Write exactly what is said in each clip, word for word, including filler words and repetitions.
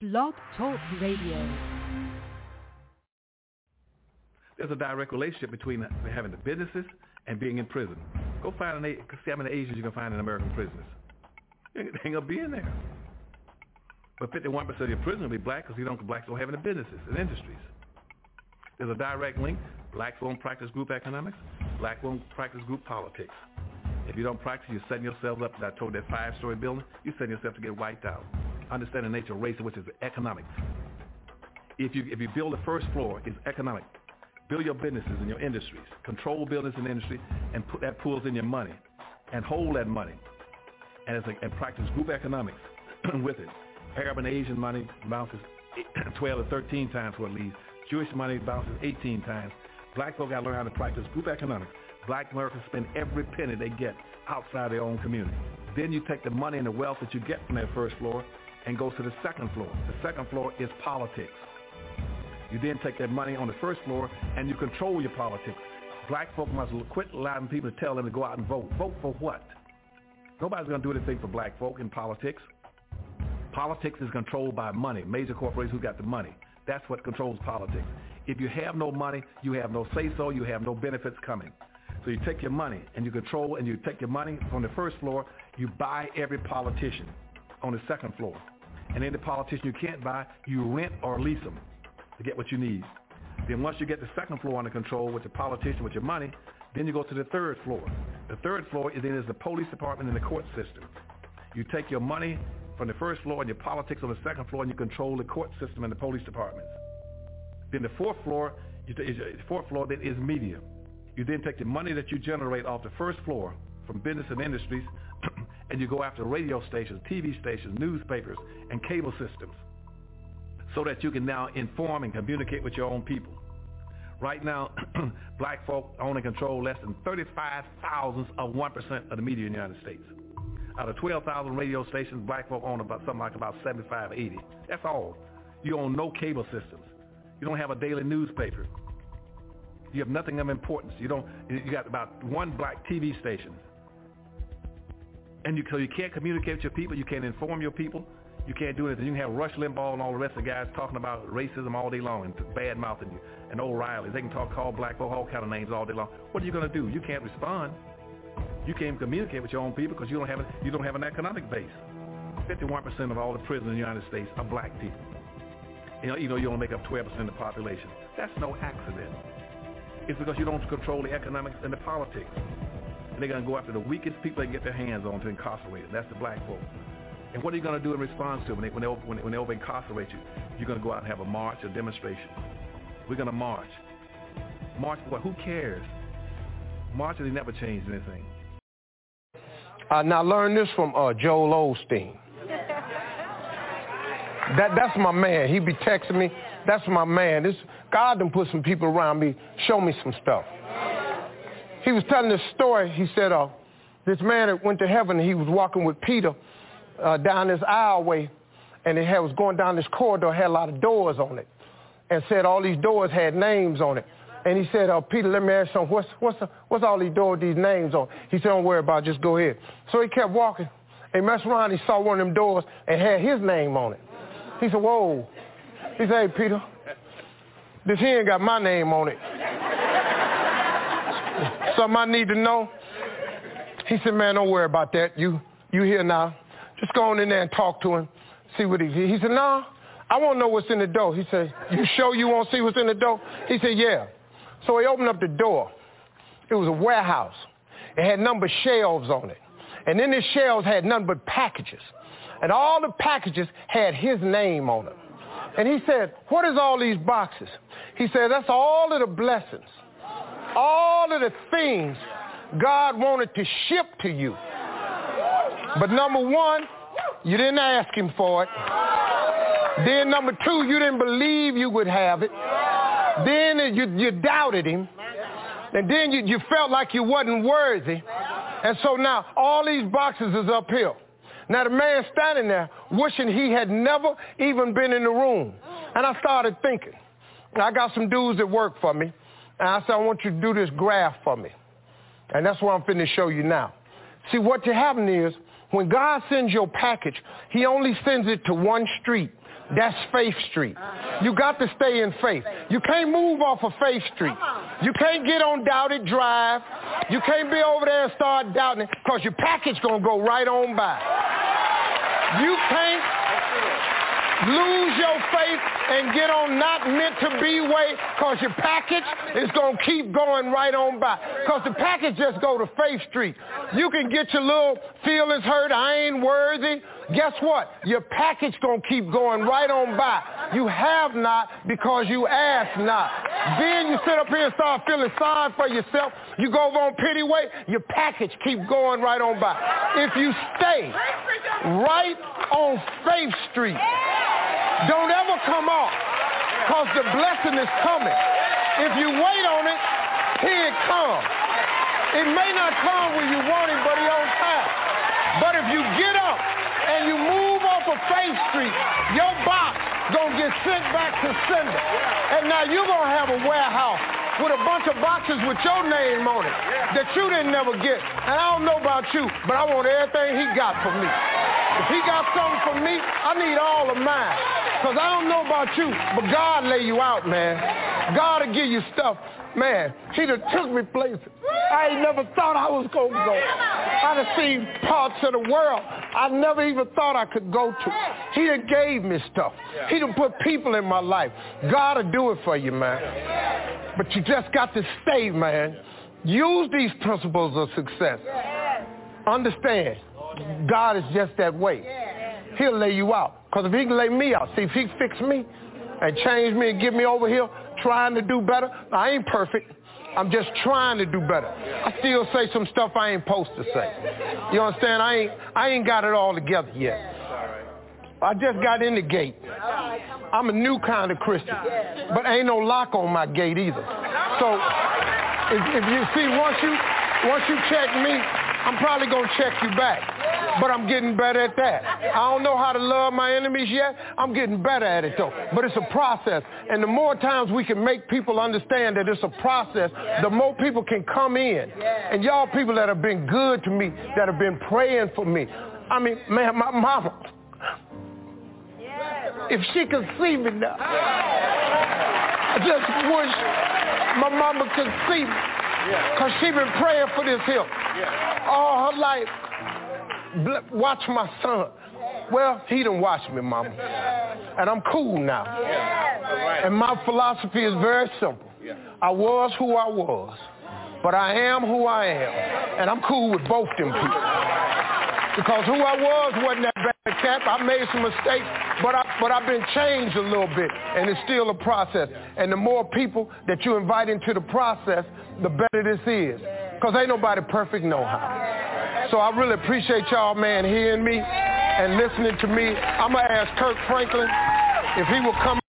Blog Talk Radio. There's a direct relationship between having the businesses and being in prison. Go find an see how many Asians you can find in American prisons. They ain't gonna be in there. But fifty-one percent of your prisoners will be black because you don't blacks don't have any businesses and industries. There's a direct link. Blacks won't practice group economics. Black won't practice group politics. If you don't practice, you're setting yourself up. I told that five-story building, you're setting yourself to get wiped out. Understand the nature of race, which is economics. If you if you build the first floor, it's economic. Build your businesses and your industries. Control business and industry, and put that pools in your money, and hold that money, and, it's a, and practice group economics with it. Arab and Asian money bounces twelve to thirteen times what it leaves. Jewish money bounces eighteen times. Black folk got to learn how to practice group economics. Black Americans spend every penny they get outside their own community. Then you take the money and the wealth that you get from that first floor and go to the second floor. The second floor is politics. You then take that money on the first floor and you control your politics. Black folk must quit allowing people to tell them to go out and vote. Vote for what? Nobody's going to do anything for black folk in politics. Politics is controlled by money. Major corporations who got the money. That's what controls politics. If you have no money, you have no say-so, you have no benefits coming. So you take your money and you control, and you take your money from the first floor, you buy every politician on the second floor. And any politician you can't buy, you rent or lease them to get what you need. Then once you get the second floor under control with the politician, with your money, then you go to the third floor. The third floor is then is the police department and the court system. You take your money from the first floor and your politics on the second floor, and you control the court system and the police departments. Then the fourth floor, you t- the fourth floor then is media. You then take the money that you generate off the first floor from business and industries, and you go after radio stations, T V stations, newspapers, and cable systems, so that you can now inform and communicate with your own people. Right now, black folk own and control less than thirty-five thousandths of one percent of the media in the United States. Out of twelve thousand radio stations, black folk own about something like about seventy-five, eighty. That's all. You own no cable systems. You don't have a daily newspaper. You have nothing of importance. You don't. You got about one black T V station, and you so you can't communicate with your people. You can't inform your people. You can't do anything. You can have Rush Limbaugh and all the rest of the guys talking about racism all day long and bad mouthing you, and O'Reilly. They can talk, call black folk all kind of names all day long. What are you going to do? You can't respond. You can't communicate with your own people because you don't have a, you don't have an economic base. fifty-one percent of all the prisoners in the United States are black people. You know, you know, you only make up twelve percent of the population. That's no accident. It's because you don't control the economics and the politics. And they're going to go after the weakest people they can get their hands on to incarcerate. That's the black folk. And what are you going to do in response to it when they, when they, when they, when they over incarcerate you? You're going to go out and have a march, a demonstration. We're going to march. March for what? Who cares? Marches, they never changed anything. Uh, now learn this from uh, Joel Osteen. that that's my man. He be texting me. That's my man. This God done put some people around me, show me some stuff. He was telling this story. He said, uh, this man that went to heaven, he was walking with Peter uh, down this aisleway, and it had, was going down this corridor, had a lot of doors on it, and said all these doors had names on it. And he said, uh, Peter, let me ask you something. What's, what's, what's all these doors, these names on? He said, don't worry about it, just go ahead. So he kept walking. He messed around, he saw one of them doors and had his name on it. He said, whoa. He said, hey, Peter, this here ain't got my name on it. Something I need to know? He said, man, don't worry about that. You you here now. Just go on in there and talk to him, see what he He said, no, I want to know what's in the door. He said, you sure you want to see what's in the door? He said, yeah. So he opened up the door. It was a warehouse. It had numbered shelves on it. And in the shelves had nothing but packages. And all the packages had his name on them. And he said, what is all these boxes? He said, that's all of the blessings, all of the things God wanted to ship to you. But number one, you didn't ask him for it. Then number two, you didn't believe you would have it. Then you, you doubted him. And then you, you felt like you wasn't worthy. And so now all these boxes is up here. Now the man standing there wishing he had never even been in the room. And I started thinking, I got some dudes that work for me. And I said, I want you to do this graph for me. And that's what I'm finna show you now. See, what happened is, when God sends your package, he only sends it to one street. That's Faith Street. You got to stay in faith. You can't move off of Faith Street. You can't get on Doubted Drive. You can't be over there and start doubting it because your package going to go right on by. You can't lose your faith and get on not meant to be way because your package is going to keep going right on by. Because the package just go to Faith Street. You can get your little feelings hurt, I ain't worthy. Guess what? Your package going to keep going right on by. You have not because you ask not. Then you sit up here and start feeling sorry for yourself. You go over on pity way, your package keep going right on by. If you stay right on Faith Street, don't ever come off because the blessing is coming. If you wait on it, here it comes. It may not come when you want it, but it's on time. But if you get up and you move off of Faith Street, your box gonna get sent back to sender. And now you're gonna have a warehouse with a bunch of boxes with your name on it that you didn't never get. And I don't know about you, but I want everything he got for me. If he got something for me, I need all of mine. Because I don't know about you, but God lay you out, man. God will give you stuff. Man, he done took me places I ain't never thought I was going to go. I done seen parts of the world I never even thought I could go to. He done gave me stuff. He done put people in my life. God will do it for you, man. But you just got to stay, man. Use these principles of success. Understand, God is just that way. He'll lay you out. Because if he can lay me out, see, if he fix me and change me and get me over here trying to do better, I ain't perfect. I'm just trying to do better. I still say some stuff I ain't supposed to say. You understand? I ain't, I ain't got it all together yet. I just got in the gate. I'm a new kind of Christian, but ain't no lock on my gate either. So if, if you see, once you, once you check me, I'm probably going to check you back. But I'm getting better at that. I don't know how to love my enemies yet. I'm getting better at it, though. But it's a process. And the more times we can make people understand that it's a process, the more people can come in. And y'all people that have been good to me, that have been praying for me. I mean, man, my mama, if she could see me now, I just wish my mama could see me. Because she been praying for this here all her life. Watch my son. Well, he done watched me, mama. And I'm cool now. And my philosophy is very simple. I was who I was, but I am who I am. And I'm cool with both them people. Because who I was wasn't that bad cat. I made some mistakes, but, I, but I've been changed a little bit, and it's still a process. And the more people that you invite into the process, the better this is. Because ain't nobody perfect no how. So I really appreciate y'all, man, hearing me and listening to me. I'm going to ask Kirk Franklin if he will come.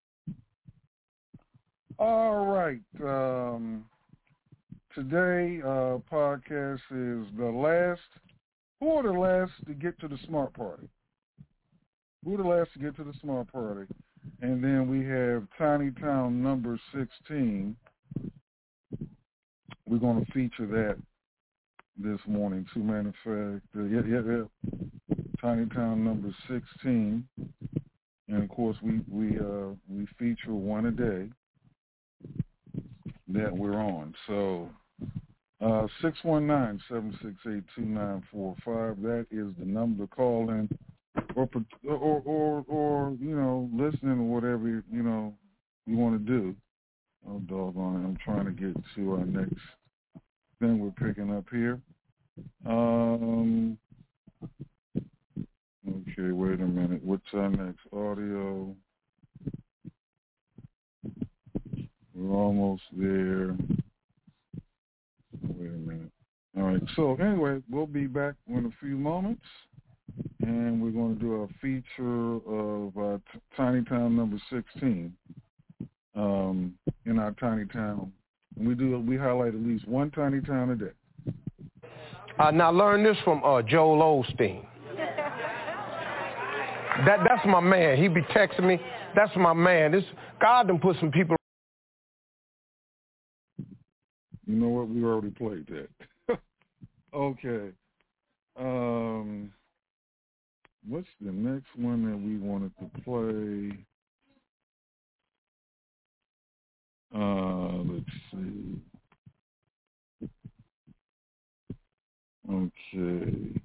All right. Um, today, uh, podcast is the last, who are the last to get to the smart party? Who are the last to get to the smart party? And then we have Tiny Town number sixteen. We're going to feature that this morning, too, matter of fact. Uh, yeah, yeah, yeah. Tiny Town number sixteen. And, of course, we we uh, we feature one a day that we're on. So uh, six one nine, seven six eight, two nine four five, that is the number to call in or, or, or, or you know, listening or whatever, you know, you want to do. Oh, doggone it. I'm trying to get to our next thing we're picking up here. Um, okay, wait a minute. What's our next audio? We're almost there. Wait a minute. All right, so anyway, we'll be back in a few moments, and we're going to do a feature of uh, t- Tiny Town number sixteen um, in our Tiny Town. And we do we highlight at least one Tiny Town a day. Uh, now learn this from uh, Joel Osteen. That that's my man. He be texting me. That's my man. This God done put some people. You know what? We already played that. Okay. Um, what's the next one that we wanted to play? Uh, let's see. Okay.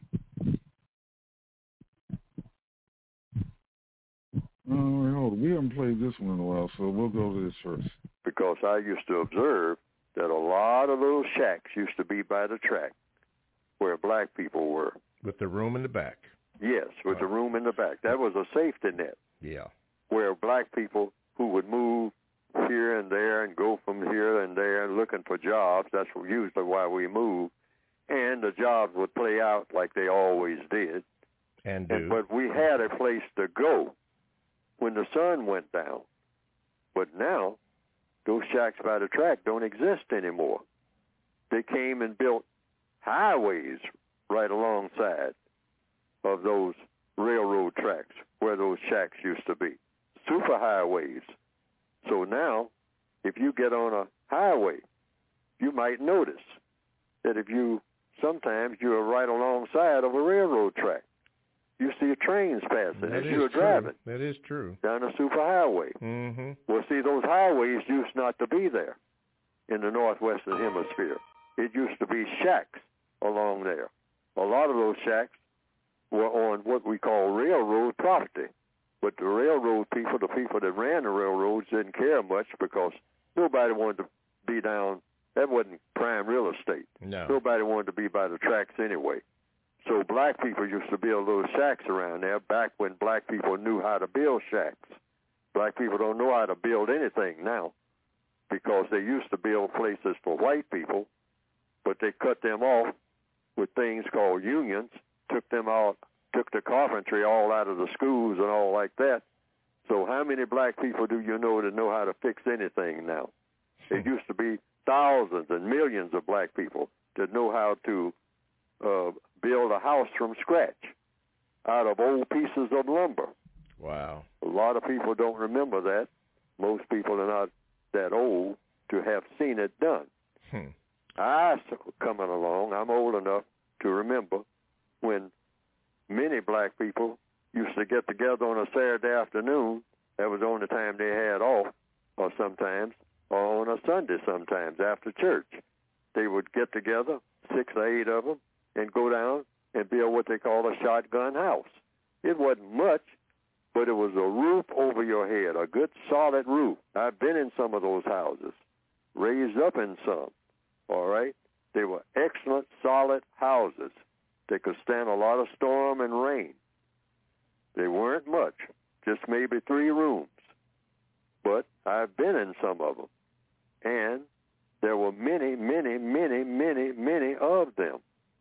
Oh, wait, hold on. We haven't played this one in a while, so we'll go to this first. Because I used to observe that a lot of little shacks used to be by the track where black people were. With the room in the back. Yes, with oh. the room in the back. That was a safety net. Yeah. Where black people who would move here and there and go from here and there looking for jobs, that's usually why we moved, and the jobs would play out like they always did. And do. And, but we had a place to go when the sun went down. But now, those shacks by the track don't exist anymore. They came and built highways right alongside of those railroad tracks where those shacks used to be. Super highways. So now, if you get on a highway, you might notice that if you, sometimes you're right alongside of a railroad track. You see trains passing that as you're true. driving. That is true. Down a super highway. Mm-hmm. Well, see, those highways used not to be there in the northwestern hemisphere. It used to be shacks along there. A lot of those shacks were on what we call railroad property. But the railroad people, the people that ran the railroads, didn't care much because nobody wanted to be down. That wasn't prime real estate. No. Nobody wanted to be by the tracks anyway. So black people used to build little shacks around there back when black people knew how to build shacks. Black people don't know how to build anything now because they used to build places for white people, but they cut them off with things called unions, took them out, took the carpentry all out of the schools and all like that. So how many black people do you know that know how to fix anything now? It used to be thousands and millions of black people that know how to uh, build a house from scratch out of old pieces of lumber. Wow. A lot of people don't remember that. Most people are not that old to have seen it done. Hmm. I, coming along, I'm old enough to remember when many black people used to get together on a Saturday afternoon. That was the only time they had off, or sometimes, or on a Sunday sometimes after church. They would get together, six or eight of them, and go down and build what they call a shotgun house. It wasn't much, but it was a roof over your head, a good solid roof. I've been in some of those houses, raised up in some, all right? They were excellent, solid houses. They could stand a lot of storm and rain. They weren't much, just maybe three rooms. But I've been in some of them. And there were many, many, many, many, many of them.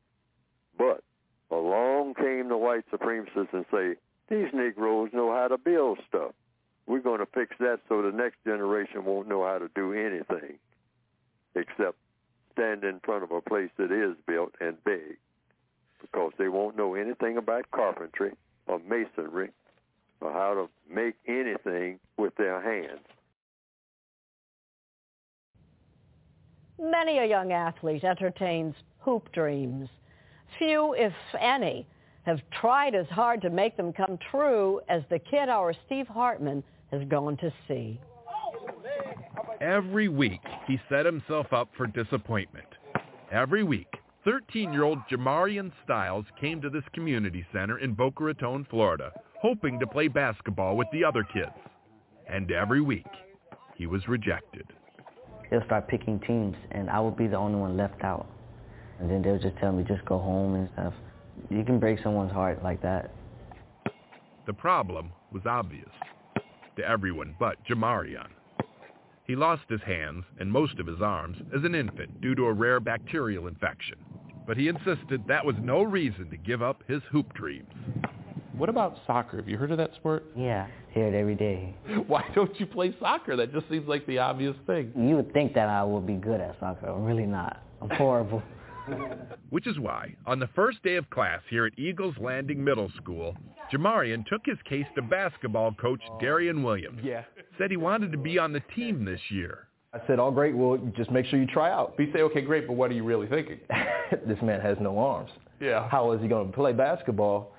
But along came the white supremacists and say, these Negroes know how to build stuff. We're going to fix that so the next generation won't know how to do anything except stand in front of a place that is built and beg, because they won't know anything about carpentry or masonry or how to make anything with their hands. Many a young athlete entertains hoop dreams. Few, if any, have tried as hard to make them come true as the kid our Steve Hartman has gone to see. Every week, he set himself up for disappointment. Every week, thirteen-year-old Jamarian Styles came to this community center in Boca Raton, Florida, hoping to play basketball with the other kids. And every week, he was rejected. They'll start picking teams, and I would be the only one left out. And then they'll just tell me, just go home and stuff. You can break someone's heart like that. The problem was obvious to everyone but Jamarian. He lost his hands and most of his arms as an infant due to a rare bacterial infection. But he insisted that was no reason to give up his hoop dreams. What about soccer? Have you heard of that sport? Yeah, hear it every day. Why don't you play soccer? That just seems like the obvious thing. You would think that I would be good at soccer. I'm really not. I'm horrible. Which is why, on the first day of class here at Eagles Landing Middle School, Jamarian took his case to basketball coach Darian Williams. Yeah. Said he wanted to be on the team this year. I said, oh, great, well, just make sure you try out. But you say, okay, great, but what are you really thinking? This man has no arms. Yeah. How is he going to play basketball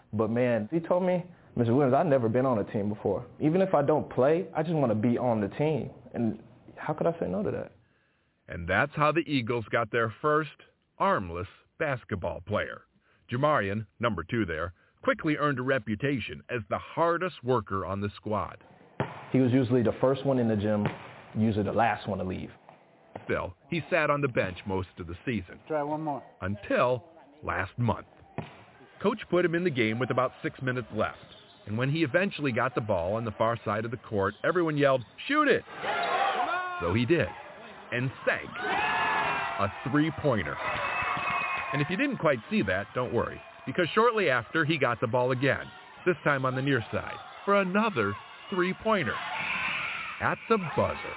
But, man, he told me, Mister Williams, I've never been on a team before. Even if I don't play, I just want to be on the team. And how could I say no to that? And that's how the Eagles got their first armless basketball player. Jamarian, number two there, quickly earned a reputation as the hardest worker on the squad. He was usually the first one in the gym, usually the last one to leave. Still, he sat on the bench most of the season. Try one more. Until last month. Coach put him in the game with about six minutes left. And when he eventually got the ball on the far side of the court, everyone yelled, "Shoot it!" So he did, and sank a three-pointer. And if you didn't quite see that, don't worry, because shortly after, he got the ball again, this time on the near side, for another three-pointer at the buzzer.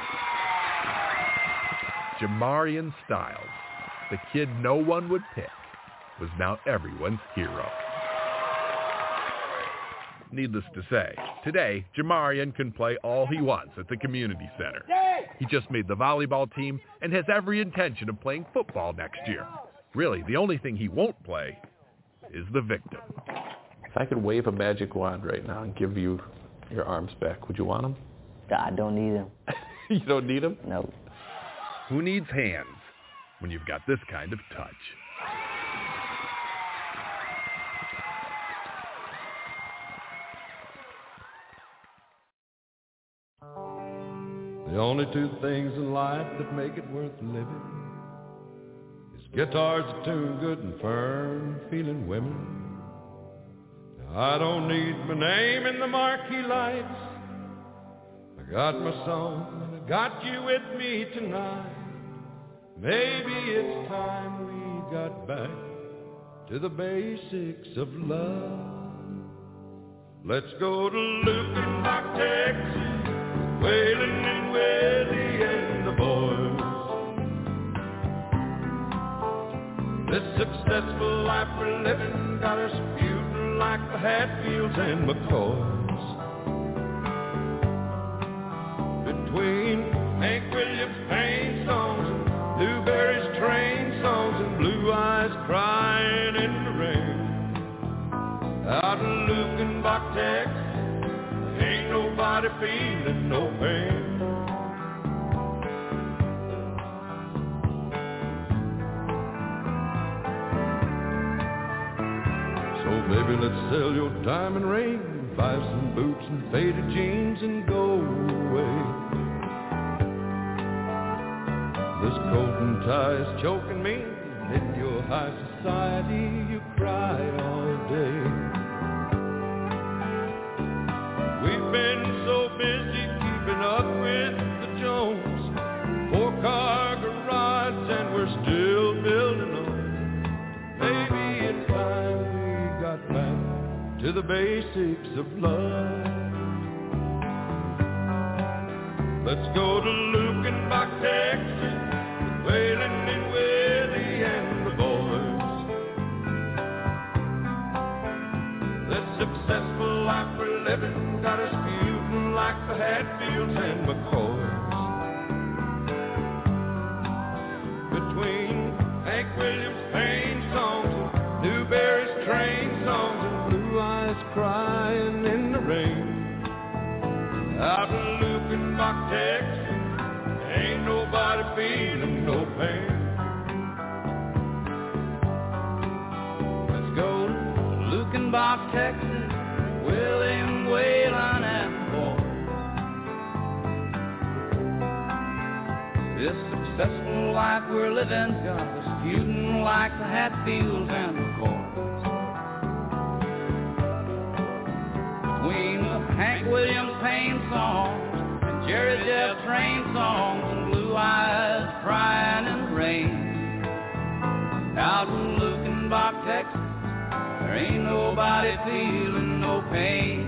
Jamarian Styles, the kid no one would pick, was now everyone's hero. Needless to say, today, Jamarian can play all he wants at the community center. He just made the volleyball team and has every intention of playing football next year. Really, the only thing he won't play is the victim. If I could wave a magic wand right now and give you your arms back, would you want them? I don't need them. You don't need them? No. Who needs hands when you've got this kind of touch? The only two things in life that make it worth living is guitars that tune good and firm feeling women. Now, I don't need my name in the marquee lights. I got my song and I got you with me tonight. Maybe it's time we got back to the basics of love. Let's go to Lukenbach, Texas, Waylon and Willie and the boys. This successful life we're living got us feuding like the Hatfields and McCoys. Between Hank Williams' pain songs and Lou Berry's train songs and Blue Eyes crying in the rain, out in Lukenbach, Texas, ain't nobody feeling no pain. So baby, let's sell your diamond ring, buy some boots and faded jeans and go away. This coat and tie is choking me, and in your high society you cry all day. We've been so busy keeping up with the Jones, four-car garage, and we're still building on. Maybe it's time we got back to the basics of love. Let's go to Lukenbach, Texas, with Waylon and Willie and the boys. This successful life we're living got us feuding like the Hatfields and McCoys. Between Hank Williams' pain songs and Lou Berry's train songs and Blue Eyes crying in the rain, out in Lukenbach, Texas, ain't nobody feeling no pain. Let's go to Lukenbach, Texas, William, Waylon, and boy. This successful life we're living got us feuding like the Hatfields and the boys. Between the Hank Williams pain songs and Jerry Jeff train songs and Blue Eyes crying in the rain, out in Lukenbach, Texas, there ain't nobody feeling no pain.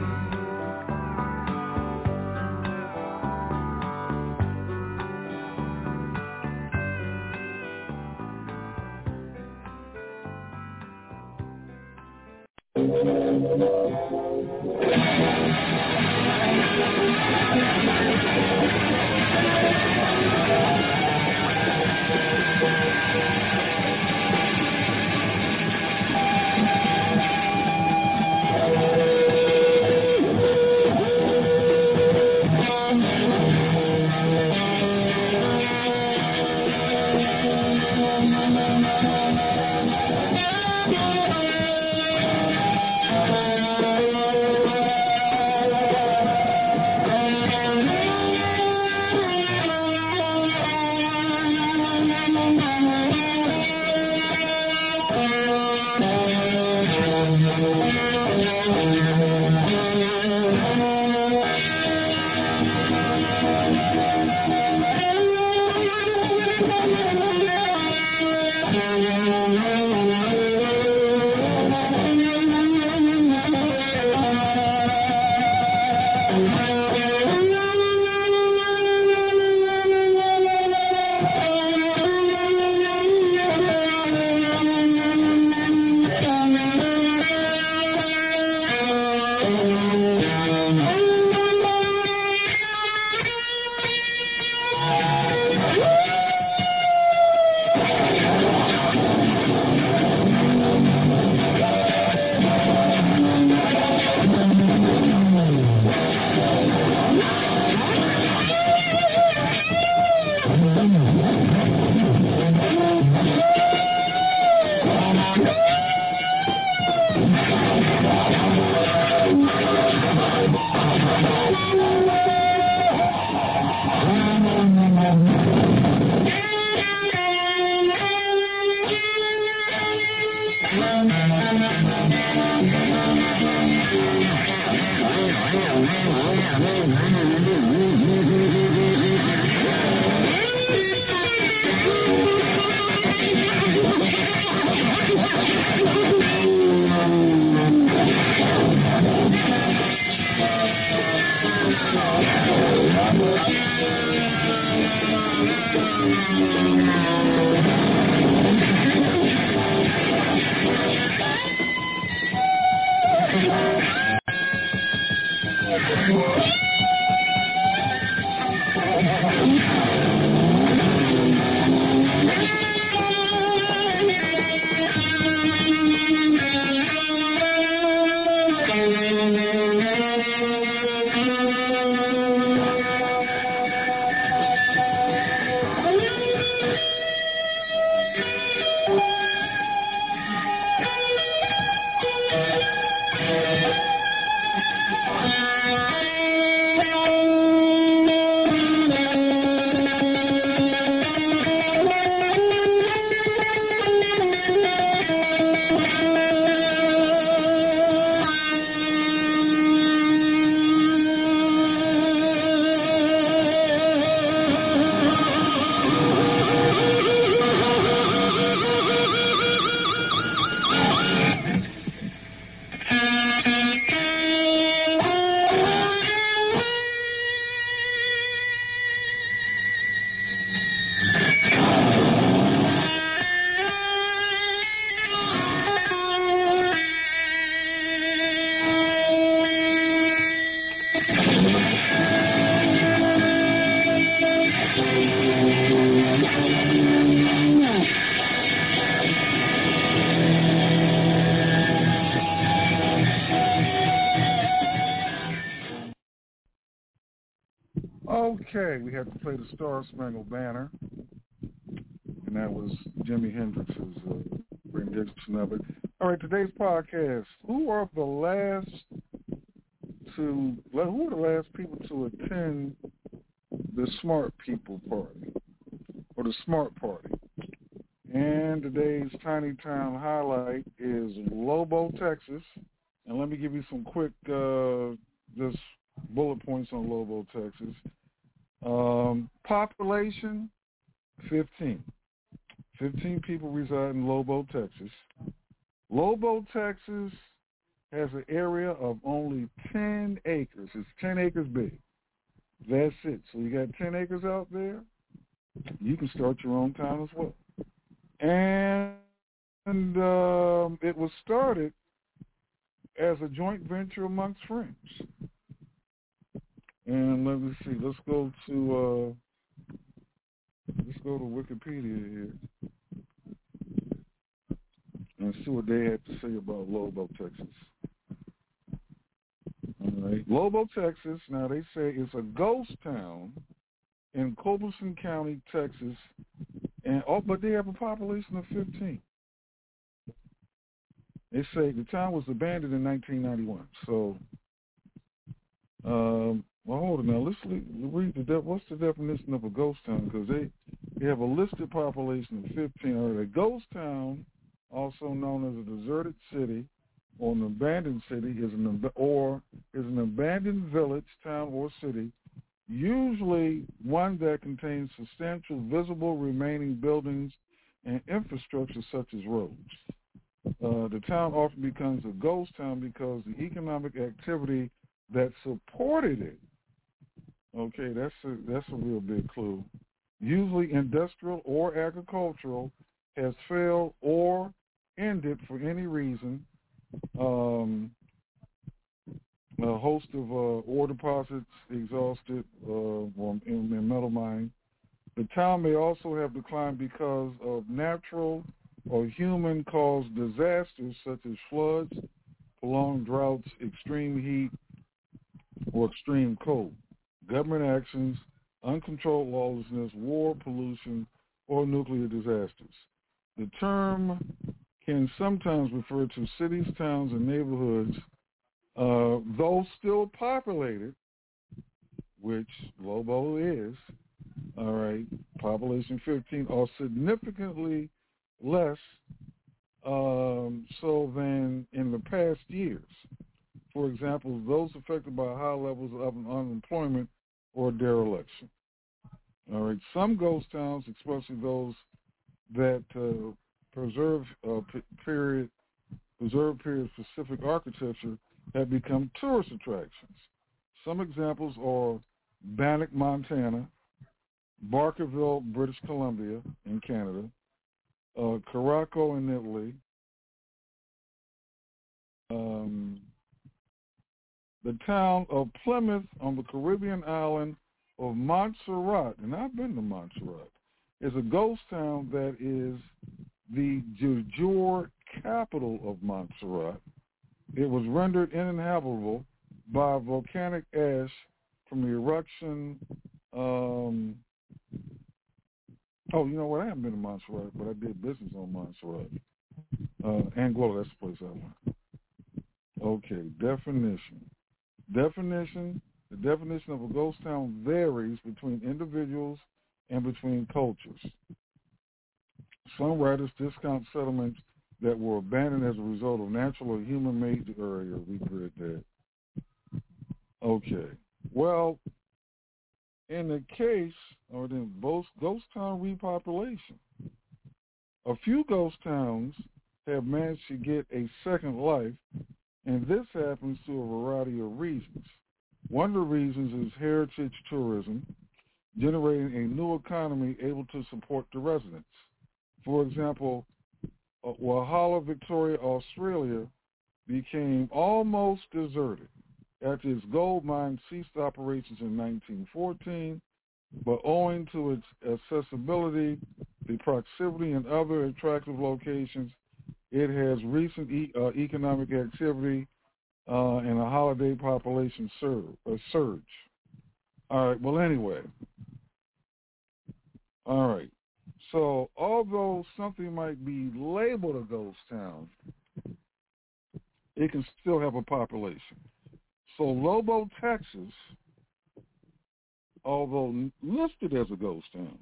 Okay, we had to play the Star Spangled Banner, and that was Jimi Hendrix's uh, rendition of it. All right, today's podcast. Who are the last to? Who are the last people to attend the Smart People Party or the Smart Party? And today's Tiny Town highlight is Lobo, Texas. And let me give you some quick uh, just bullet points on Lobo, Texas. Um, population, fifteen. fifteen people reside in Lobo, Texas. Lobo, Texas has an area of only ten acres. It's ten acres big. That's it. So you got ten acres out there, you can start your own town as well. And, and um, it was started as a joint venture amongst friends. And let me see. Let's go to uh, let's go to Wikipedia here and see what they had to say about Lobo, Texas. All right, Lobo, Texas. Now they say it's a ghost town in Culberson County, Texas, and oh, but they have a population of fifteen. They say the town was abandoned in nineteen ninety-one. So, um, well, hold on now. Let's read the de- what's the definition of a ghost town, because they, they have a listed population of fifteen. All right, a ghost town, also known as a deserted city or an abandoned city, is an or is an abandoned village, town, or city usually one that contains substantial visible remaining buildings and infrastructure such as roads. Uh, the town often becomes a ghost town because the economic activity that supported it, okay, that's a, that's a real big clue, usually industrial or agricultural, has failed or ended for any reason. Um, a host of uh, ore deposits exhausted uh, in, in metal mining. The town may also have declined because of natural or human-caused disasters such as floods, prolonged droughts, extreme heat, or extreme cold, government actions, uncontrolled lawlessness, war, pollution, or nuclear disasters. The term can sometimes refer to cities, towns, and neighborhoods, uh, though still populated, which Lobo is, all right, population fifteen, or significantly less um, so than in the past years. For example, those affected by high levels of unemployment or dereliction. All right, some ghost towns, especially those that uh, preserve uh, p- period, preserve period specific architecture, have become tourist attractions. Some examples are Bannock, Montana, Barkerville, British Columbia in Canada, uh, Caraco in Italy, um, the town of Plymouth on the Caribbean island of Montserrat, and I've been to Montserrat, is a ghost town that is the de jure capital of Montserrat. It was rendered uninhabitable by volcanic ash from the eruption. Um, oh, you know what? I haven't been to Montserrat, but I did business on Montserrat. Uh, Anguilla, that's the place I went. Okay, definition. Definition, the definition of a ghost town varies between individuals and between cultures. Some writers discount settlements that were abandoned as a result of natural or human-made area. We read that. Okay. Well, in the case or in both ghost town repopulation, a few ghost towns have managed to get a second life, and this happens to a variety of reasons. One of the reasons is heritage tourism, generating a new economy able to support the residents. For example, Walhalla, Victoria, Australia became almost deserted after its gold mine ceased operations in nineteen fourteen, but owing to its accessibility, the proximity, and other attractive locations, it has recent e- uh, economic activity uh, and a holiday population sur- uh, surge. All right, well, anyway. All right. So although something might be labeled a ghost town, it can still have a population. So Lobo, Texas, although listed as a ghost town,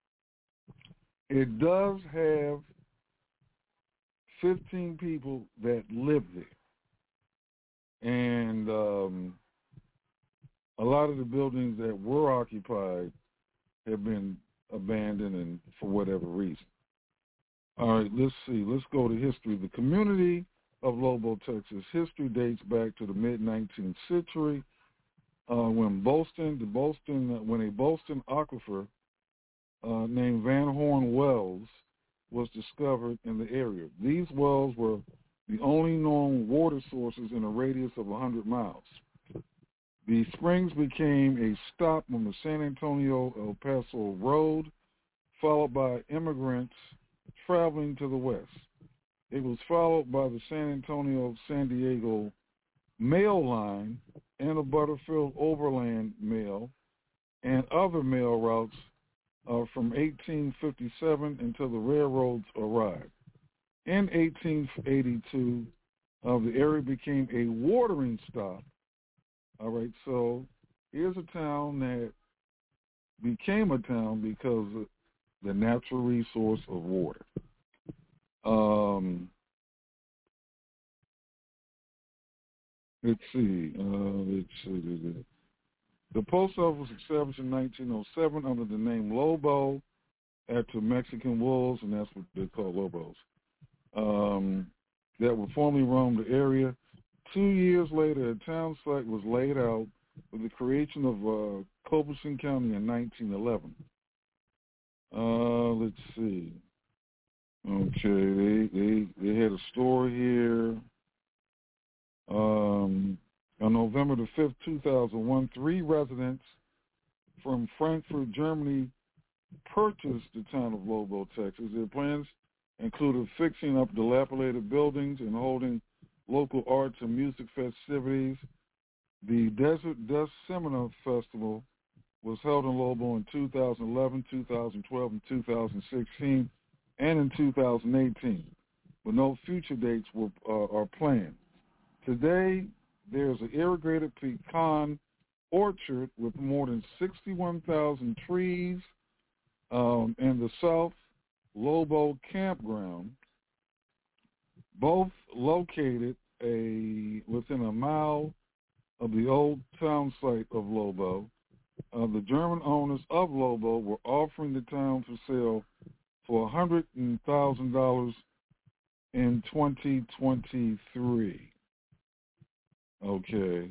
it does have fifteen people that live there. And um, a lot of the buildings that were occupied have been abandoned and for whatever reason. All right, let's see. Let's go to history. The community of Lobo, Texas, history dates back to the mid-nineteenth century uh, when Boston, the Boston, when a Boston aquifer uh, named Van Horn Wells was discovered in the area. These wells were the only known water sources in a radius of one hundred miles. The springs became a stop on the San Antonio-El Paso Road, followed by immigrants traveling to the west. It was followed by the San Antonio-San Diego mail line and a Butterfield Overland mail and other mail routes uh, from eighteen fifty-seven until the railroads arrived. In eighteen eighty-two, uh, the area became a watering stop. All right, so here's a town that became a town because of the natural resource of water. Um, let's see. Uh, let's see. The post office was established in nineteen oh seven under the name Lobo after Mexican wolves, and that's what they call Lobos, um, that would formerly roam the area. Two years later, a town site was laid out with the creation of uh, Culberson County in nineteen eleven. Uh, let's see. Okay, they, they, they had a store here. Um, on November the fifth, two thousand one, three residents from Frankfurt, Germany, purchased the town of Lobo, Texas. Their plans included fixing up dilapidated buildings and holding local arts and music festivities. The Desert Dust Seminar Festival was held in Lobo in two thousand eleven, two thousand twelve, and two thousand sixteen, and in two thousand eighteen, but no future dates were, uh, are planned. Today, there's an irrigated pecan orchard with more than sixty-one thousand trees um, in the South Lobo Campground, both located a within a mile of the old town site of Lobo. Uh, the German owners of Lobo were offering the town for sale for one hundred thousand dollars in twenty twenty-three. Okay.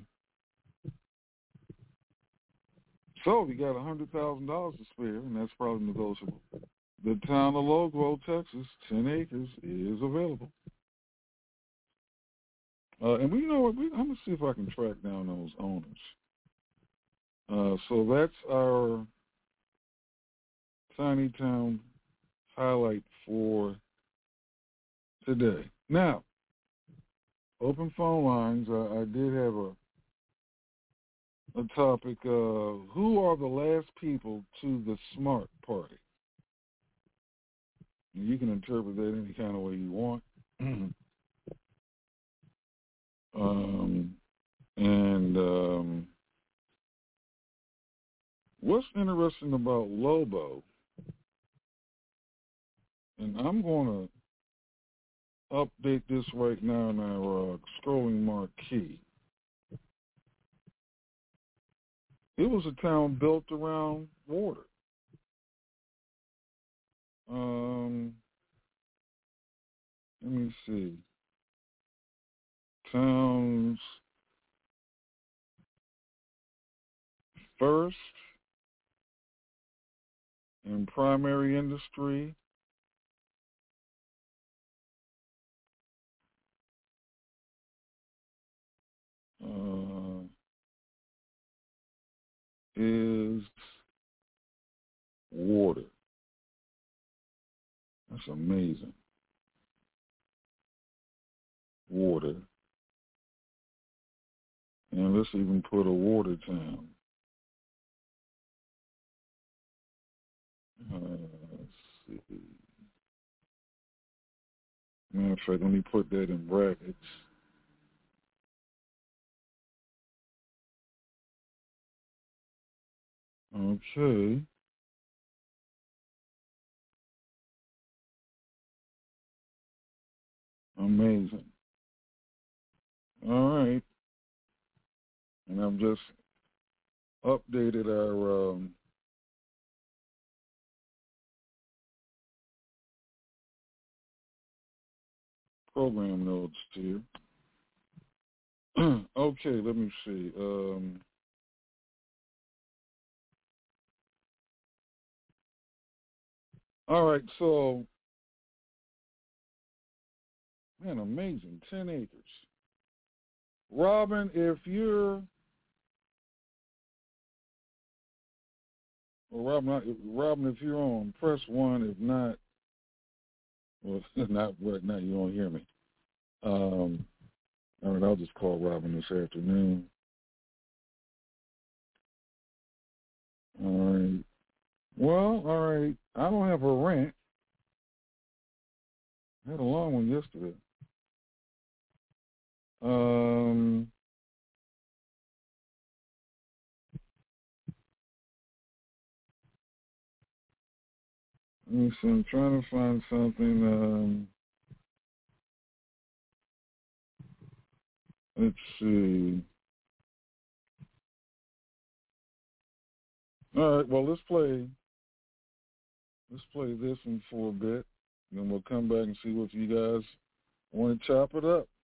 So we got one hundred thousand dollars to spare, and that's probably negotiable. The town of Lobo, Texas, ten acres, is available. Uh, and we know what, we, I'm going to see if I can track down those owners. Uh, so that's our Tiny Town highlight for today. Now, open phone lines. I, I did have a a topic. Uh, who are the last people to the Smart Party? You can interpret that any kind of way you want. um, and um, what's interesting about Lobo, and I'm going to update this right now in our uh, scrolling marquee. It was a town built around water. Um, let me see. Towns first in primary industry. Uh, is water. That's amazing. Water. And let's even put a water town. Uh, let's see. Matter of fact, let me put that in brackets. Okay. Amazing. All right. And I've just updated our um, program notes here. Okay, let me see. Um, all right, so, man, amazing, ten acres. Robin, if you're, well, Robin, Robin, if you're on, press one. If not, well, not right now, you don't hear me. Um, all right, I'll just call Robin this afternoon. All right. Well, all right. I don't have a rant. I had a long one yesterday. Um, let me see. I'm trying to find something. Um, let's see. All right, well, let's play, let's play this one for a bit, and then we'll come back and see what you guys want to chop it up.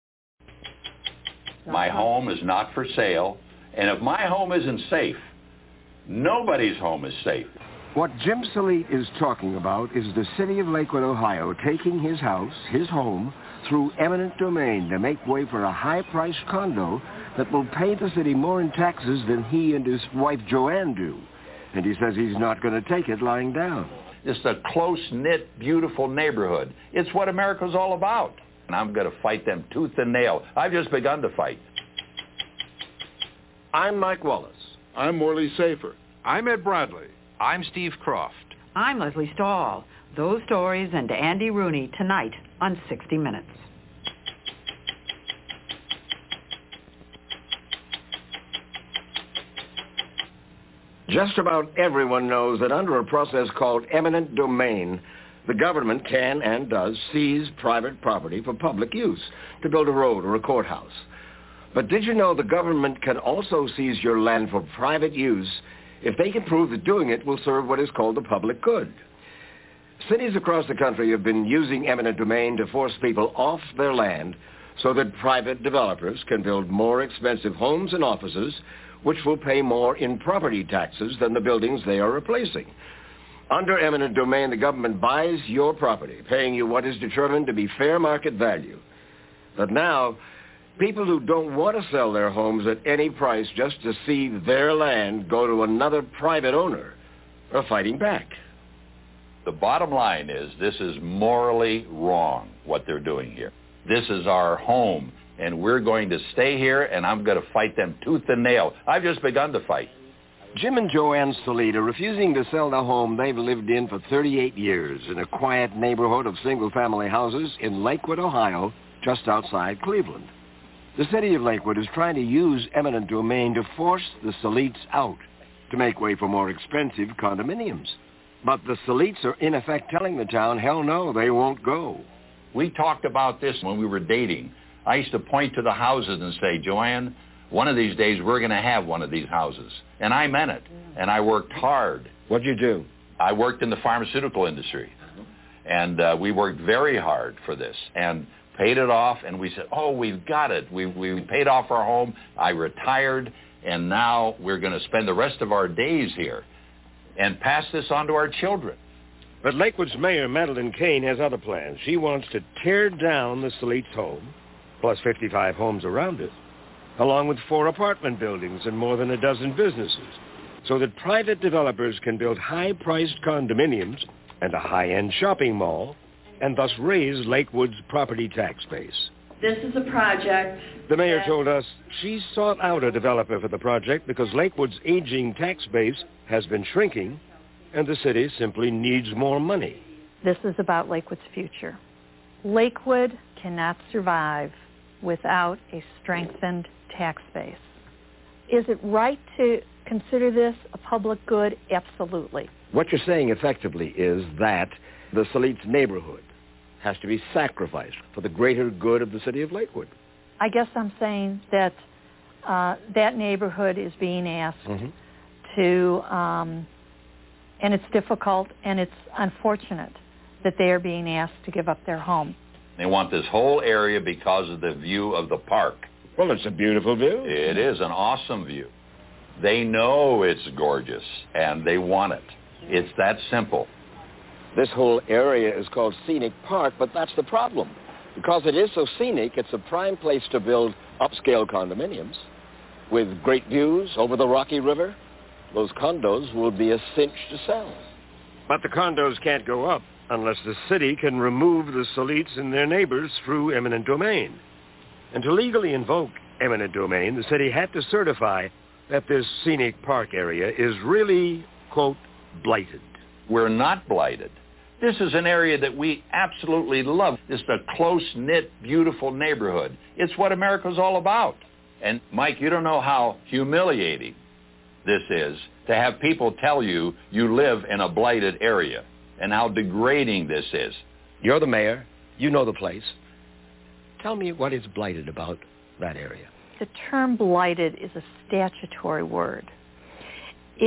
My home is not for sale, and if my home isn't safe, nobody's home is safe. What Jim Salit is talking about is the city of Lakewood, Ohio, taking his house, his home, through eminent domain to make way for a high-priced condo that will pay the city more in taxes than he and his wife Joanne do. And he says he's not going to take it lying down. It's a close-knit, beautiful neighborhood. It's what America's all about. And I'm going to fight them tooth and nail. I've just begun to fight. I'm Mike Wallace. I'm Morley Safer. I'm Ed Bradley. I'm Steve Croft. I'm Leslie Stahl. Those stories and Andy Rooney tonight on sixty minutes. Just about everyone knows that under a process called eminent domain, the government can and does seize private property for public use to build a road or a courthouse. But did you know the government can also seize your land for private use if they can prove that doing it will serve what is called the public good? Cities across the country have been using eminent domain to force people off their land so that private developers can build more expensive homes and offices which will pay more in property taxes than the buildings they are replacing. Under eminent domain, the government buys your property, paying you what is determined to be fair market value. But now, people who don't want to sell their homes at any price just to see their land go to another private owner are fighting back. The bottom line is this is morally wrong, what they're doing here. This is our home, and we're going to stay here, and I'm going to fight them tooth and nail. I've just begun to fight. Jim and Joanne Salit are refusing to sell the home they've lived in for thirty-eight years in a quiet neighborhood of single-family houses in Lakewood, Ohio, just outside Cleveland. The city of Lakewood is trying to use eminent domain to force the Salits out to make way for more expensive condominiums. But the Salits are in effect telling the town, hell no, they won't go. We talked about this when we were dating. I used to point to the houses and say, Joanne, one of these days we're going to have one of these houses. And I meant it. And I worked hard. What'd you do? I worked in the pharmaceutical industry. And uh, we worked very hard for this and paid it off. And we said, oh, we've got it. We, we paid off our home. I retired. And now we're going to spend the rest of our days here and pass this on to our children. But Lakewood's mayor, Madeline Kane, has other plans. She wants to tear down the Salits home, plus fifty-five homes around it, along with four apartment buildings and more than a dozen businesses, so that private developers can build high-priced condominiums and a high-end shopping mall, and thus raise Lakewood's property tax base. This is a project. The mayor told us she sought out a developer for the project because Lakewood's aging tax base has been shrinking, and the city simply needs more money. This is about Lakewood's future. Lakewood cannot survive without a strengthened tax base. Is it right to consider this a public good? Absolutely. What you're saying effectively is that the Salits neighborhood has to be sacrificed for the greater good of the city of Lakewood. I guess I'm saying that uh, that neighborhood is being asked mm-hmm. to, um, and it's difficult and it's unfortunate that they are being asked to give up their home. They want this whole area because of the view of the park. Well, it's a beautiful view. It is an awesome view. They know it's gorgeous, and they want it. It's that simple. This whole area is called Scenic Park, but that's the problem. Because it is so scenic, it's a prime place to build upscale condominiums with great views over the Rocky River. Those condos will be a cinch to sell. But the condos can't go up unless the city can remove the Salits and their neighbors through eminent domain. And to legally invoke eminent domain, the city had to certify that this scenic park area is really, quote, blighted. We're not blighted. This is an area that we absolutely love. It's a close-knit, beautiful neighborhood. It's what America's all about. And, Mike, you don't know how humiliating this is to have people tell you you live in a blighted area and how degrading this is. You're the mayor. You know the place. Tell me what is blighted about that area. The term blighted is a statutory word. It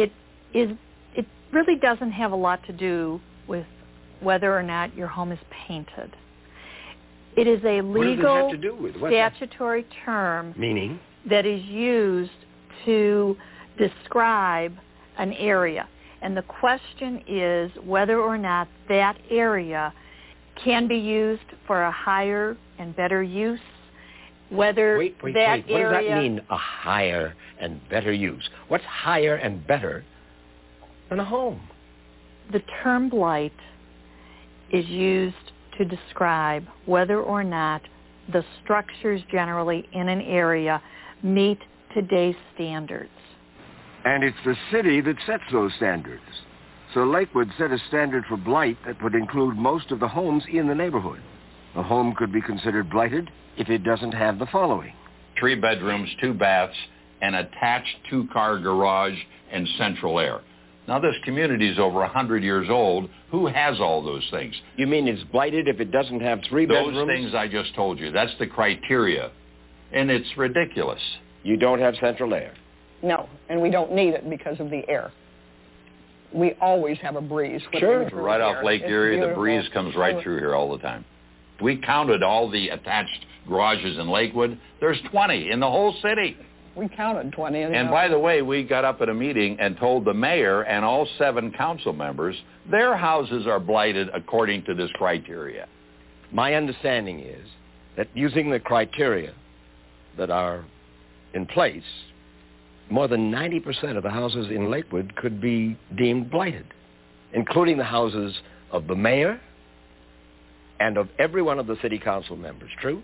is it really doesn't have a lot to do with whether or not your home is painted. It is a legal what does it have to do with? What's statutory that? term Meaning? that is used to describe an area. And the question is whether or not that area can be used for a higher and better use, whether wait, wait, that wait. What area... does that mean, a higher and better use? What's higher and better than a home? The term blight is used to describe whether or not the structures generally in an area meet today's standards. And it's the city that sets those standards. So Lakewood set a standard for blight that would include most of the homes in the neighborhood. A home could be considered blighted if it doesn't have the following. Three bedrooms, two baths, an attached two-car garage, and central air. Now, this community is over one hundred years old. Who has all those things? You mean it's blighted if it doesn't have three those bedrooms? Those things I just told you. That's the criteria. And it's ridiculous. You don't have central air? No, and we don't need it because of the air. We always have a breeze. Sure. Right off Lake Erie, the breeze comes right through here all the time. We counted all the attached garages in Lakewood. There's twenty in the whole city. We counted twenty. And by the way, we got up at a meeting and told the mayor and all seven council members their houses are blighted according to this criteria. My understanding is that using the criteria that are in place, more than ninety percent of the houses in Lakewood could be deemed blighted, including the houses of the mayor and of every one of the city council members. True?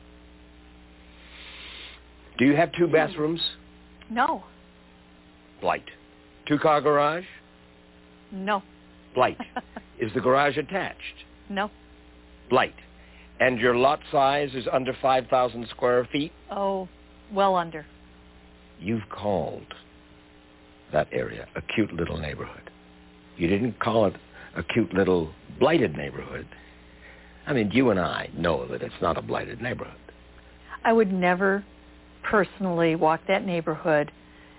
Do you have two bathrooms? No. Blight. Two-car garage? No. Blight. Is the garage attached? No. Blight. And your lot size is under five thousand square feet? Oh, well under. You've called that area a cute little neighborhood. You didn't call it a cute little blighted neighborhood. I mean, you and I know that it's not a blighted neighborhood. I would never personally walk that neighborhood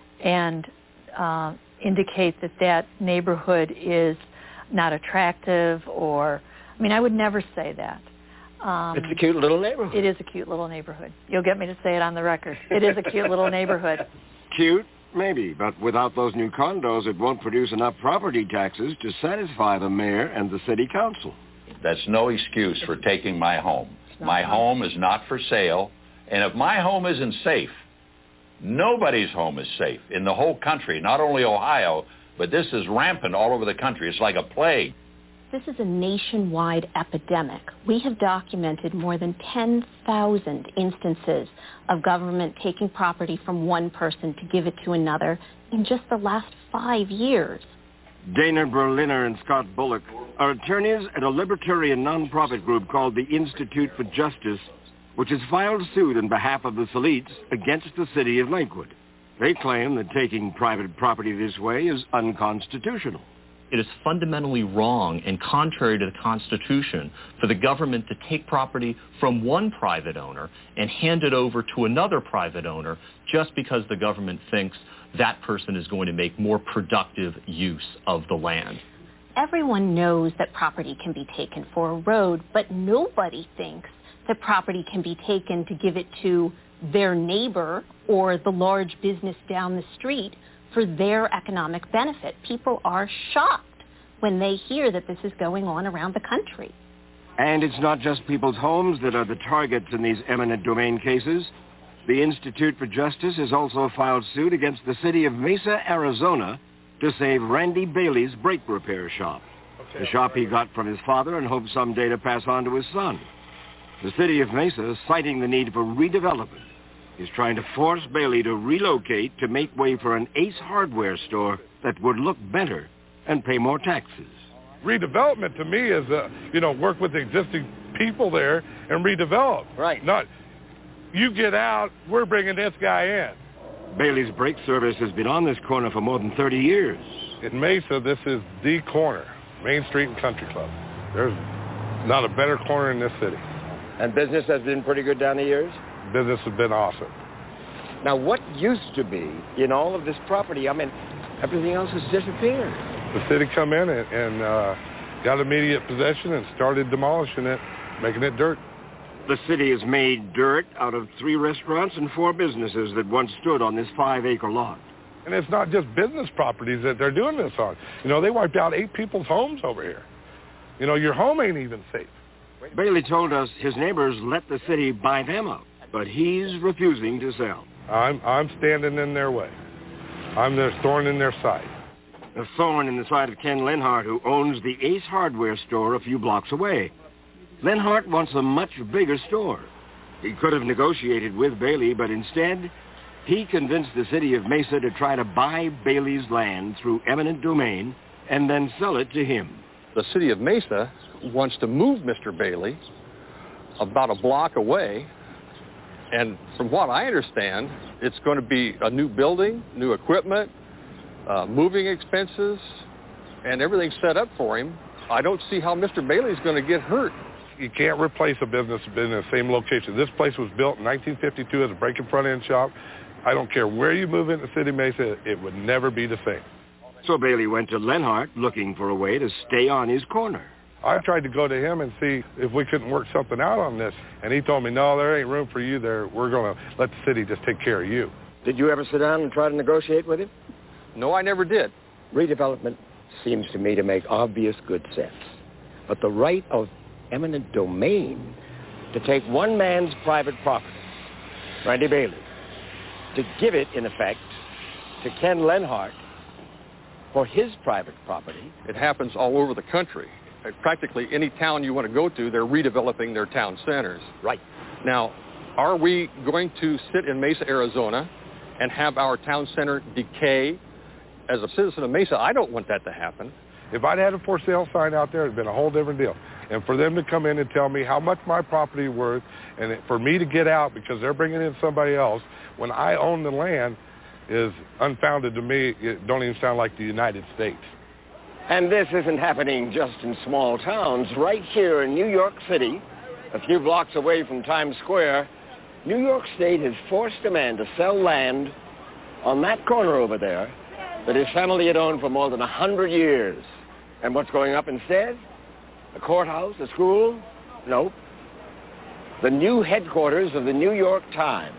and uh, indicate that that neighborhood is not attractive or, I mean, I would never say that. Um, it's a cute little neighborhood. It is a cute little neighborhood. You'll get me to say it on the record. It is a cute little neighborhood. Cute? Maybe, but without those new condos, it won't produce enough property taxes to satisfy the mayor and the city council. That's no excuse for taking my home. My home is not for sale, and if my home isn't safe, nobody's home is safe in the whole country, not only Ohio, but this is rampant all over the country. It's like a plague. This is a nationwide epidemic. We have documented more than ten thousand instances of government taking property from one person to give it to another in just the last five years. Dana Berliner and Scott Bullock are attorneys at a libertarian nonprofit group called the Institute for Justice, which has filed suit on behalf of the Salites against the city of Lakewood. They claim that taking private property this way is unconstitutional. It is fundamentally wrong and contrary to the Constitution for the government to take property from one private owner and hand it over to another private owner just because the government thinks that person is going to make more productive use of the land. Everyone knows that property can be taken for a road, but nobody thinks that property can be taken to give it to their neighbor or the large business down the street for their economic benefit. People are shocked when they hear that this is going on around the country. And it's not just people's homes that are the targets in these eminent domain cases. The Institute for Justice has also filed suit against the city of Mesa, Arizona, to save Randy Bailey's brake repair shop. Okay. The shop he got from his father and hopes someday to pass on to his son. The city of Mesa, citing the need for redevelopment, is trying to force Bailey to relocate to make way for an Ace Hardware store that would look better and pay more taxes. Redevelopment to me is, uh, you know, work with the existing people there and redevelop. Right. Not, you get out, we're bringing this guy in. Bailey's Brake Service has been on this corner for more than thirty years. In Mesa, this is the corner, Main Street and Country Club. There's not a better corner in this city. And business has been pretty good down the years? Business has been awesome. Now, what used to be in all of this property, I mean, everything else has disappeared. The city come in and, and uh, got immediate possession and started demolishing it, making it dirt. The city has made dirt out of three restaurants and four businesses that once stood on this five-acre lot. And it's not just business properties that they're doing this on. You know, they wiped out eight people's homes over here. You know, your home ain't even safe. Bailey told us his neighbors let the city buy them out, but he's refusing to sell. I'm, I'm standing in their way. I'm their thorn in their side. A thorn in the side of Ken Lenhart, who owns the Ace Hardware store a few blocks away. Lenhart wants a much bigger store. He could have negotiated with Bailey, but instead, he convinced the city of Mesa to try to buy Bailey's land through eminent domain and then sell it to him. The city of Mesa wants to move Mister Bailey about a block away, and from what I understand, it's going to be a new building, new equipment, uh, moving expenses, and everything's set up for him. I don't see how Mister Bailey's going to get hurt. You can't replace a business in the same location. This place was built in nineteen fifty-two as a break and front end shop. I don't care where you move into City Mesa, it would never be the same. So Bailey went to Lenhart looking for a way to stay on his corner. I tried to go to him and see if we couldn't work something out on this. And he told me, no, there ain't room for you there. We're going to let the city just take care of you. Did you ever sit down and try to negotiate with him? No, I never did. Redevelopment seems to me to make obvious good sense. But the right of eminent domain to take one man's private property, Randy Bailey, to give it, in effect, to Ken Lenhart for his private property. It happens all over the country. Practically any town you want to go to, they're redeveloping their town centers. Right. Now, are we going to sit in Mesa, Arizona, and have our town center decay? As a citizen of Mesa, I don't want that to happen. If I'd had a for sale sign out there, it'd been a whole different deal. And for them to come in and tell me how much my property is worth, and for me to get out because they're bringing in somebody else, when I own the land, is unfounded to me. It don't even sound like the United States. And this isn't happening just in small towns. Right here in New York City, a few blocks away from Times Square, New York State has forced a man to sell land on that corner over there that his family had owned for more than a hundred years. And what's going up instead? A courthouse, a school? Nope. The new headquarters of the New York Times.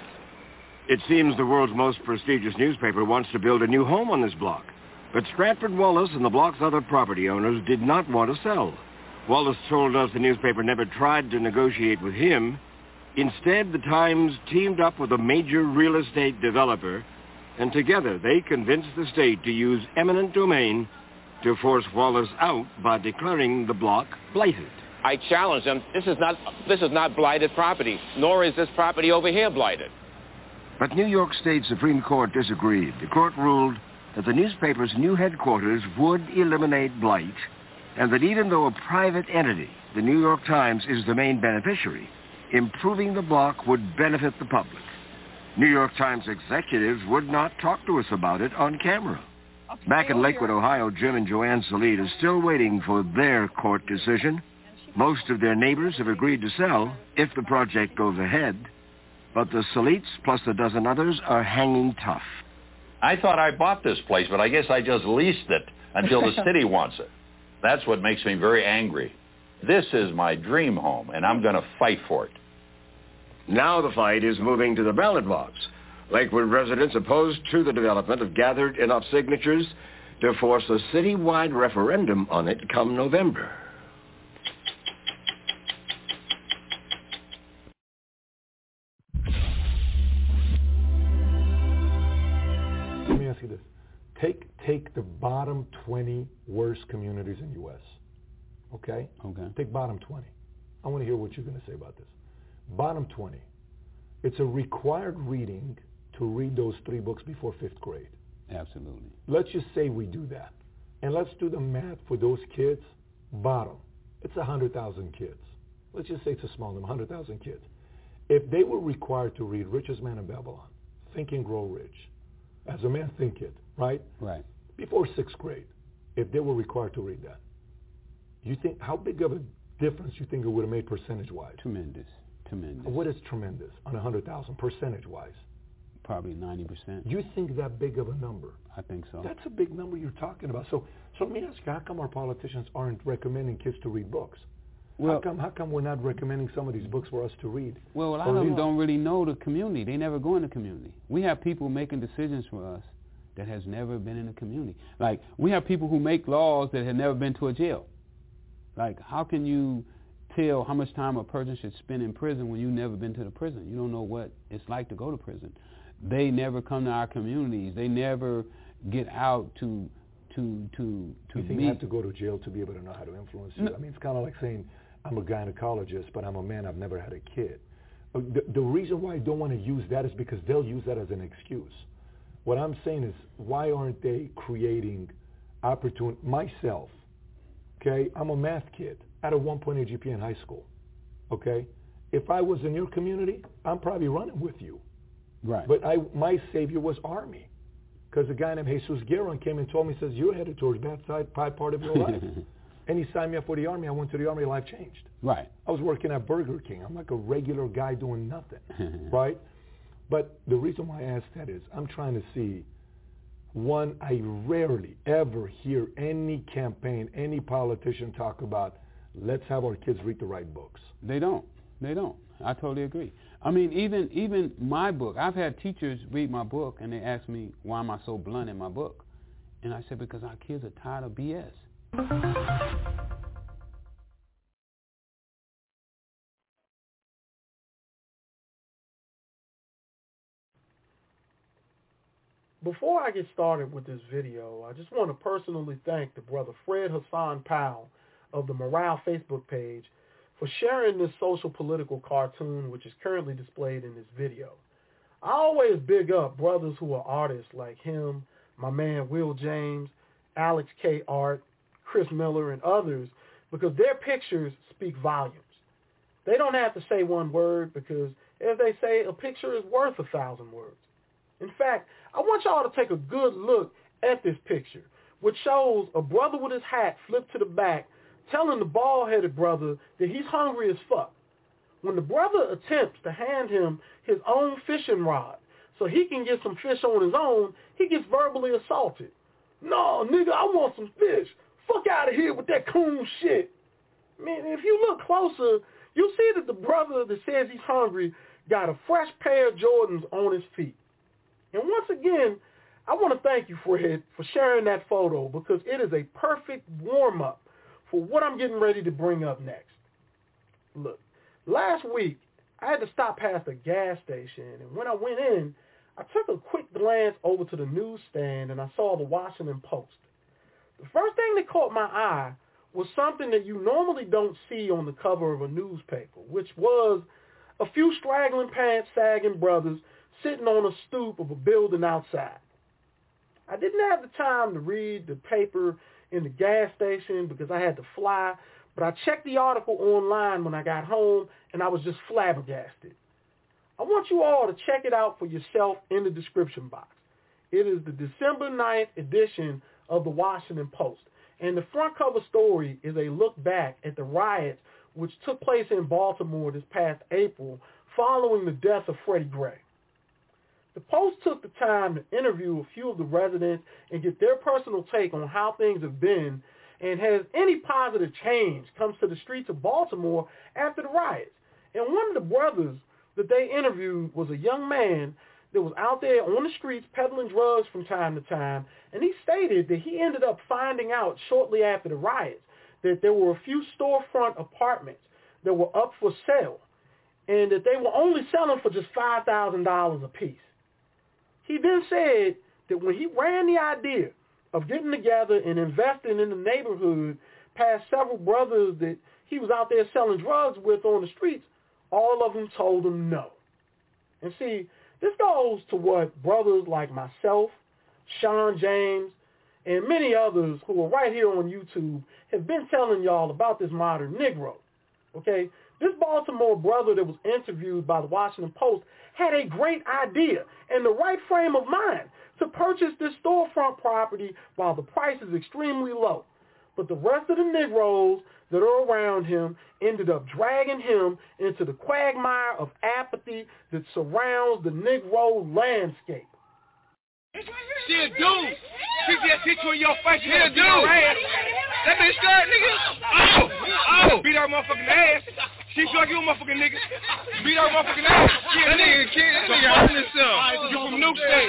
It seems the world's most prestigious newspaper wants to build a new home on this block. But Stratford Wallace and the block's other property owners did not want to sell. Wallace told us the newspaper never tried to negotiate with him. Instead, the Times teamed up with a major real estate developer, and together they convinced the state to use eminent domain to force Wallace out by declaring the block blighted. I challenge them. This is not, this is not blighted property, nor is this property over here blighted. But New York State Supreme Court disagreed. The court ruled that the newspaper's new headquarters would eliminate blight, and that even though a private entity, the New York Times, is the main beneficiary, improving the block would benefit the public. New York Times executives would not talk to us about it on camera. Back in Lakewood, Ohio, Jim and Joanne Salid are still waiting for their court decision. Most of their neighbors have agreed to sell if the project goes ahead, but the Salids plus a dozen others are hanging tough. I thought I bought this place, but I guess I just leased it until the city wants it. That's what makes me very angry. This is my dream home, and I'm going to fight for it. Now the fight is moving to the ballot box. Lakewood residents opposed to the development have gathered enough signatures to force a citywide referendum on it come November. Let me ask you this. Take take the bottom twenty worst communities in the U S, okay? Okay. Take bottom twenty. I want to hear what you're going to say about this. Bottom twenty. It's a required reading to read those three books before fifth grade. Absolutely. Let's just say we do that. And let's do the math for those kids. Bottom. It's one hundred thousand kids. Let's just say it's a small number, one hundred thousand kids. If they were required to read Richest Man in Babylon, Think and Grow Rich, As a Man Thinketh, right? Right. Before sixth grade, if they were required to read that, you think, how big of a difference you think it would have made percentage-wise? Tremendous. Tremendous. What is tremendous on one hundred thousand percentage-wise? probably ninety percent. You think that big of a number? I think so. That's a big number you're talking about. So, so let me ask you, how come our politicians aren't recommending kids to read books? Well, how come how come we're not recommending some of these books for us to read? Well, a lot of them don't really know the community. They never go in the community. We have people making decisions for us that has never been in the community. Like, we have people who make laws that have never been to a jail. Like, how can you tell how much time a person should spend in prison when you've never been to the prison? You don't know what it's like to go to prison. They never come to our communities. They never get out to to to to You think meet. you have to go to jail to be able to know how to influence you? No. I mean, it's kind of like saying, I'm a gynecologist, but I'm a man, I've never had a kid. The, the reason why I don't want to use that is because they'll use that as an excuse. What I'm saying is, why aren't they creating opportunity? Myself, okay, I'm a math kid. I had a one point eight G P A in high school, okay? If I was in your community, I'm probably running with you. Right. But I, my savior was Army, because a guy named Jesus Guerin came and told me, says, you're headed towards that side, part of your life. And he signed me up for the Army. I went to the Army, life changed. Right. I was working at Burger King. I'm like a regular guy doing nothing, right? But the reason why I ask that is I'm trying to see, one, I rarely ever hear any campaign, any politician talk about, let's have our kids read the right books. They don't. They don't. I totally agree. I mean, even even my book, I've had teachers read my book and they ask me, why am I so blunt in my book? And I said, because our kids are tired of B S. Before I get started with this video, I just want to personally thank the brother Fred Hassan Powell of the Morale Facebook page for sharing this social political cartoon, which is currently displayed in this video. I always big up brothers who are artists like him, my man Will James, Alex K. Art, Chris Miller, and others, because their pictures speak volumes. They don't have to say one word because, as they say, a picture is worth a thousand words. In fact, I want y'all to take a good look at this picture, which shows a brother with his hat flipped to the back telling the bald-headed brother that he's hungry as fuck. When the brother attempts to hand him his own fishing rod so he can get some fish on his own, he gets verbally assaulted. No, nigga, I want some fish. Fuck out of here with that coon shit. Man, if you look closer, you'll see that the brother that says he's hungry got a fresh pair of Jordans on his feet. And once again, I want to thank you, Fred, for sharing that photo because it is a perfect warm-up for what I'm getting ready to bring up next. Look, last week, I had to stop past a gas station, and when I went in, I took a quick glance over to the newsstand, and I saw the Washington Post. The first thing that caught my eye was something that you normally don't see on the cover of a newspaper, which was a few straggling pants sagging brothers sitting on a stoop of a building outside. I didn't have the time to read the paper in the gas station because I had to fly, but I checked the article online when I got home, and I was just flabbergasted. I want you all to check it out for yourself in the description box. It is the December ninth edition of the Washington Post, and the front cover story is a look back at the riots which took place in Baltimore this past April following the death of Freddie Gray. The Post took the time to interview a few of the residents and get their personal take on how things have been and has any positive change comes to the streets of Baltimore after the riots. And one of the brothers that they interviewed was a young man that was out there on the streets peddling drugs from time to time, and he stated that he ended up finding out shortly after the riots that there were a few storefront apartments that were up for sale and that they were only selling for just five thousand dollars a piece. He then said that when he ran the idea of getting together and investing in the neighborhood past several brothers that he was out there selling drugs with on the streets, all of them told him no. And see, this goes to what brothers like myself, Sean James, and many others who are right here on YouTube have been telling y'all about this modern Negro. Okay? This Baltimore brother that was interviewed by the Washington Post had a great idea and the right frame of mind to purchase this storefront property while the price is extremely low. But the rest of the Negroes that are around him ended up dragging him into the quagmire of apathy that surrounds the Negro landscape. She a dude. She just hit you in your face. She a dude. That bitch scared, nigga. Oh, oh. Beat her motherfucking ass. She feel like you a motherfucking nigga. Beat her motherfucking ass. She a nigga. That nigga hurting himself. You from New State.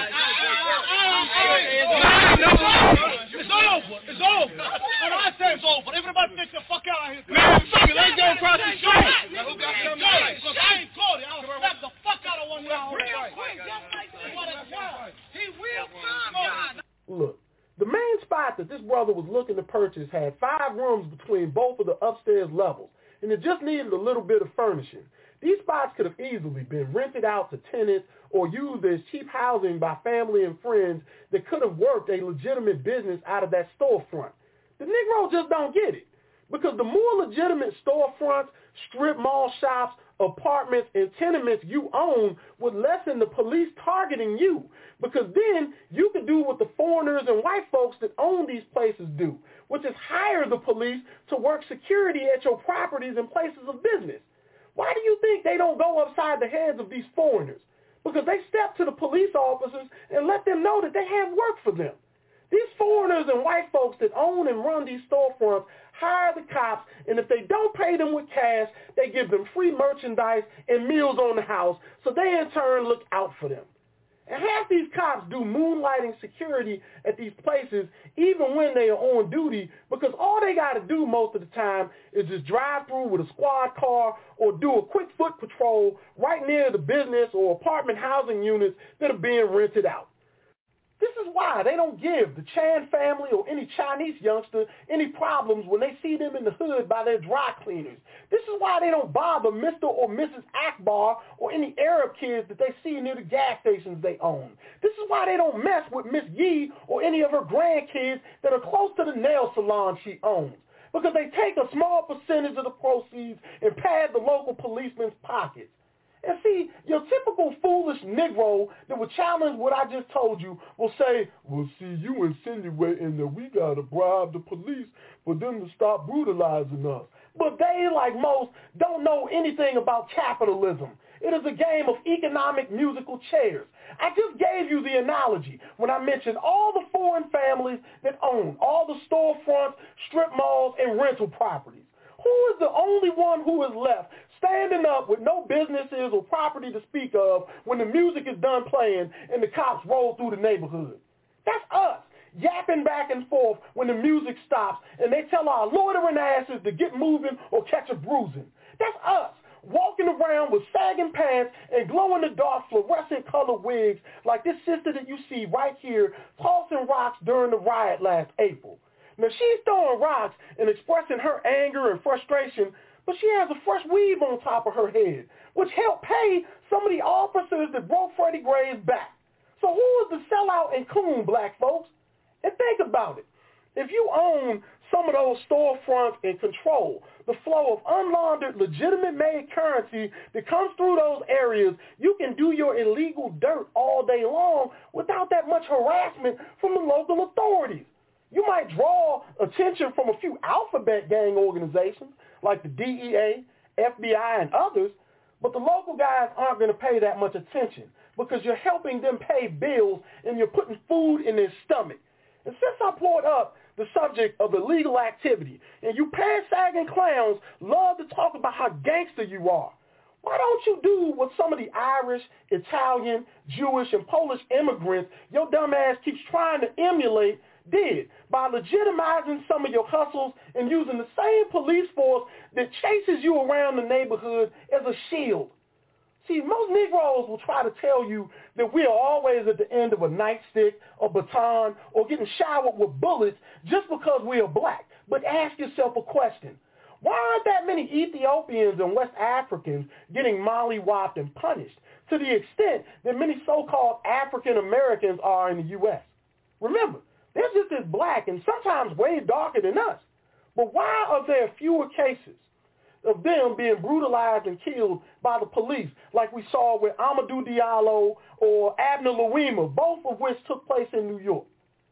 It's over. It's over. When I say it's over, everybody get the fuck out of here. Man, fuck it. Let's go across the street. Who got them guys? Because I ain't caught it. I'll slap the fuck out of one now. Real quick. Just like this. What a time. He will come. Look, the main spot that this brother was looking to purchase had five rooms between both of the upstairs levels, and it just needed a little bit of furnishing. These spots could have easily been rented out to tenants or used as cheap housing by family and friends that could have worked a legitimate business out of that storefront. The Negro just don't get it, because the more legitimate storefronts, strip mall shops, apartments, and tenements you own would lessen the police targeting you, because then you could do what the foreigners and white folks that own these places do, which is hire the police to work security at your properties and places of business. Why do you think they don't go upside the heads of these foreigners? Because they step to the police officers and let them know that they have work for them. These foreigners and white folks that own and run these storefronts hire the cops, and if they don't pay them with cash, they give them free merchandise and meals on the house, so they in turn look out for them. And half these cops do moonlighting security at these places even when they are on duty, because all they got to do most of the time is just drive through with a squad car or do a quick foot patrol right near the business or apartment housing units that are being rented out. This is why they don't give the Chan family or any Chinese youngster any problems when they see them in the hood by their dry cleaners. This is why they don't bother Mister or Missus Akbar or any Arab kids that they see near the gas stations they own. This is why they don't mess with Miss Yee or any of her grandkids that are close to the nail salon she owns, because they take a small percentage of the proceeds and pad the local policeman's pockets. And see, your typical foolish Negro that would challenge what I just told you will say, well, see, you insinuating that we got to bribe the police for them to stop brutalizing us. But they, like most, don't know anything about capitalism. It is a game of economic musical chairs. I just gave you the analogy when I mentioned all the foreign families that own all the storefronts, strip malls, and rental properties. Who is the only one who is left standing up with no businesses or property to speak of when the music is done playing and the cops roll through the neighborhood? That's us, yapping back and forth when the music stops and they tell our loitering asses to get moving or catch a bruising. That's us, walking around with sagging pants and glow-in-the-dark fluorescent colored wigs like this sister that you see right here tossing rocks during the riot last April. Now, she's throwing rocks and expressing her anger and frustration, but she has a fresh weave on top of her head, which helped pay some of the officers that broke Freddie Gray's back. So who is the sellout and coon, black folks? And think about it. If you own some of those storefronts and control the flow of unlaundered, legitimate-made currency that comes through those areas, you can do your illegal dirt all day long without that much harassment from the local authorities. You might draw attention from a few alphabet gang organizations like the D E A, F B I, and others, but the local guys aren't going to pay that much attention because you're helping them pay bills and you're putting food in their stomach. And since I brought up the subject of illegal activity, and you pants-sagging clowns love to talk about how gangster you are, why don't you do what some of the Irish, Italian, Jewish, and Polish immigrants your dumb ass keeps trying to emulate did by legitimizing some of your hustles and using the same police force that chases you around the neighborhood as a shield? See, most Negroes will try to tell you that we are always at the end of a nightstick or baton or getting showered with bullets just because we are black. But ask yourself a question. Why aren't that many Ethiopians and West Africans getting mollywopped and punished to the extent that many so-called African Americans are in the U S? Remember, they're just as black and sometimes way darker than us. But why are there fewer cases of them being brutalized and killed by the police like we saw with Amadou Diallo or Abner Louima, both of which took place in New York?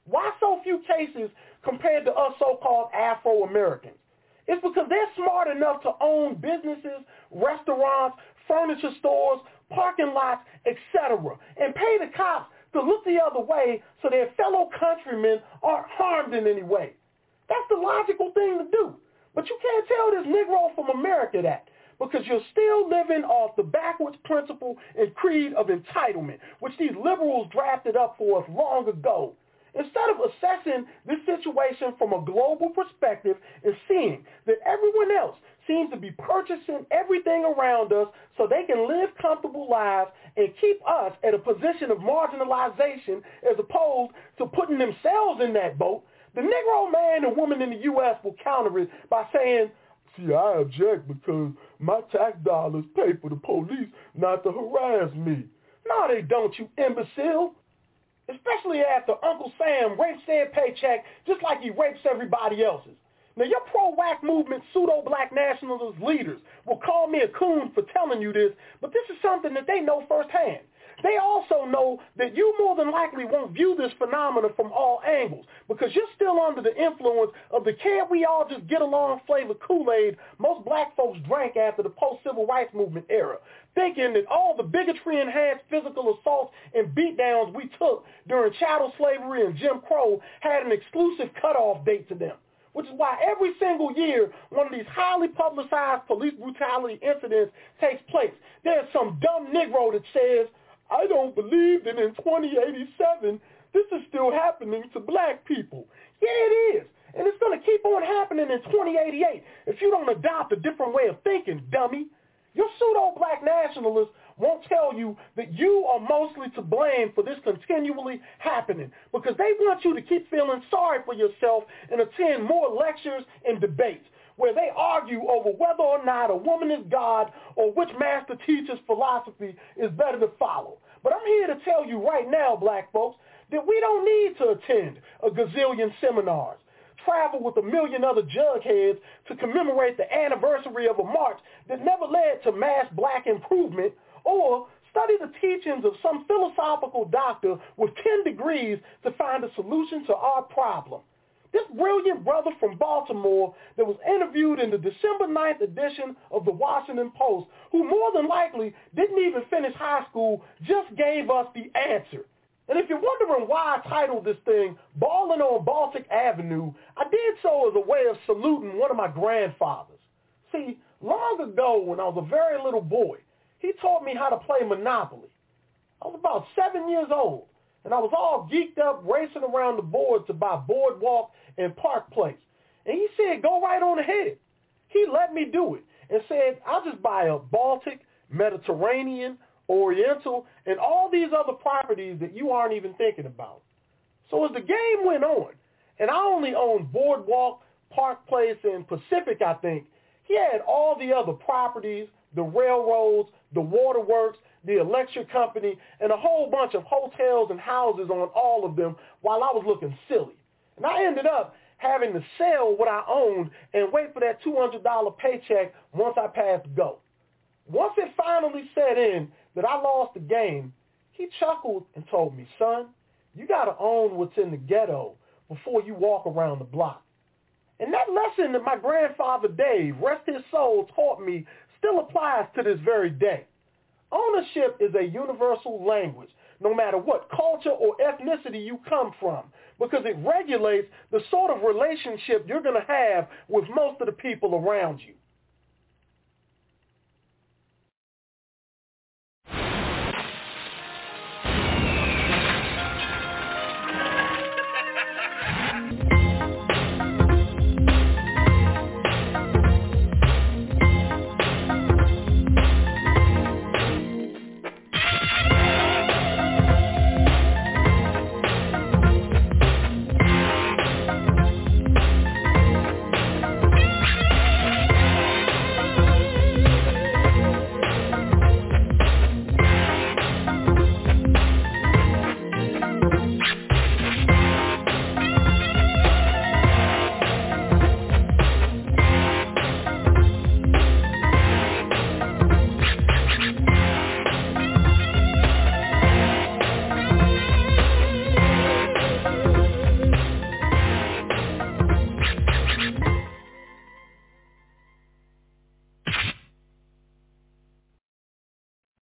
Why so few cases compared to us so-called Afro-Americans? It's because they're smart enough to own businesses, restaurants, furniture stores, parking lots, et cetera, and pay the cops to look the other way so their fellow countrymen aren't harmed in any way. That's the logical thing to do. But you can't tell this Negro from America that, because you're still living off the backwards principle and creed of entitlement, which these liberals drafted up for us long ago. Instead of assessing this situation from a global perspective and seeing that everyone else seems to be purchasing everything around us so they can live comfortable lives and keep us at a position of marginalization as opposed to putting themselves in that boat, the Negro man and woman in the U S will counter it by saying, see, I object because my tax dollars pay for the police not to harass me. No, they don't, you imbecile. Especially after Uncle Sam rapes their paycheck just like he rapes everybody else's. Now, your pro-W A C movement pseudo-black nationalist leaders will call me a coon for telling you this, but this is something that they know firsthand. They also know that you more than likely won't view this phenomenon from all angles because you're still under the influence of the can't we all just get along flavor Kool-Aid most black folks drank after the post-civil rights movement era, thinking that all the bigotry-enhanced physical assaults and beatdowns we took during chattel slavery and Jim Crow had an exclusive cutoff date to them. Which is why every single year one of these highly publicized police brutality incidents takes place, there's some dumb Negro that says, I don't believe that in twenty eighty-seven this is still happening to black people. Yeah, it is. And it's going to keep on happening in twenty eighty-eight if you don't adopt a different way of thinking, dummy. Your pseudo-black nationalists won't tell you that you are mostly to blame for this continually happening because they want you to keep feeling sorry for yourself and attend more lectures and debates where they argue over whether or not a woman is God or which master teacher's philosophy is better to follow. But I'm here to tell you right now, black folks, that we don't need to attend a gazillion seminars, travel with a million other jugheads to commemorate the anniversary of a march that never led to mass black improvement, or study the teachings of some philosophical doctor with ten degrees to find a solution to our problem. This brilliant brother from Baltimore that was interviewed in the December ninth edition of the Washington Post, who more than likely didn't even finish high school, just gave us the answer. And if you're wondering why I titled this thing Ballin' on Baltic Avenue, I did so as a way of saluting one of my grandfathers. See, long ago when I was a very little boy, he taught me how to play Monopoly. I was about seven years old, and I was all geeked up racing around the board to buy Boardwalk and Park Place. And he said, go right on ahead. He let me do it and said, I'll just buy a Baltic, Mediterranean, Oriental, and all these other properties that you aren't even thinking about. So as the game went on, and I only owned Boardwalk, Park Place, and Pacific, I think, he had all the other properties, the railroads, the waterworks, the electric company, and a whole bunch of hotels and houses on all of them while I was looking silly. And I ended up having to sell what I owned and wait for that two hundred dollars paycheck once I passed go. Once it finally set in that I lost the game, he chuckled and told me, son, you got to own what's in the ghetto before you walk around the block. And that lesson that my grandfather Dave, rest his soul, taught me still applies to this very day. Ownership is a universal language, no matter what culture or ethnicity you come from, because it regulates the sort of relationship you're going to have with most of the people around you.